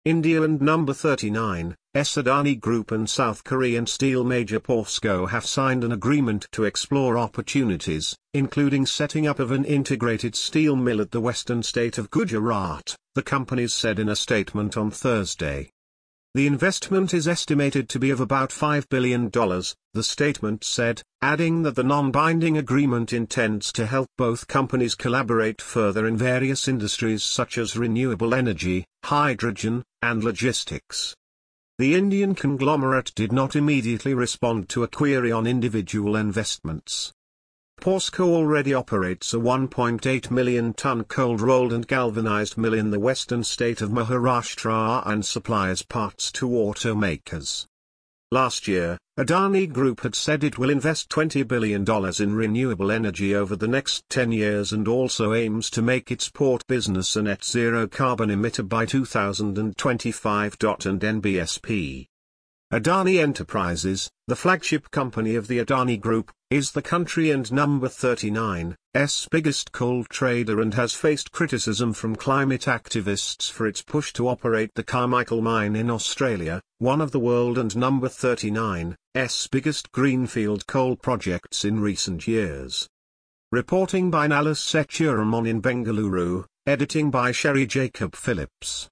India and number 39, Adani Group and South Korean steel major POSCO have signed an agreement to explore opportunities, including setting up of an integrated steel mill at the western state of Gujarat, the companies said in a statement on Thursday. The investment is estimated to be of about $5 billion, the statement said, adding that the non-binding agreement intends to help both companies collaborate further in various industries such as renewable energy, hydrogen, and logistics. The Indian conglomerate did not immediately respond to a query on individual investments. POSCO already operates a 1.8 million ton cold-rolled and galvanized mill in the western state of Maharashtra and supplies parts to automakers. Last year, Adani Group had said it will invest $20 billion in renewable energy over the next 10 years and also aims to make its port business a net zero carbon emitter by 2025. And NBSP. Adani Enterprises, the flagship company of the Adani Group, is the country and number 39's biggest coal trader and has faced criticism from climate activists for its push to operate the Carmichael mine in Australia, one of the world and number 39's biggest greenfield coal projects in recent years. Reporting by Nalas Sechuramon in Bengaluru, editing by Sherry Jacob Phillips.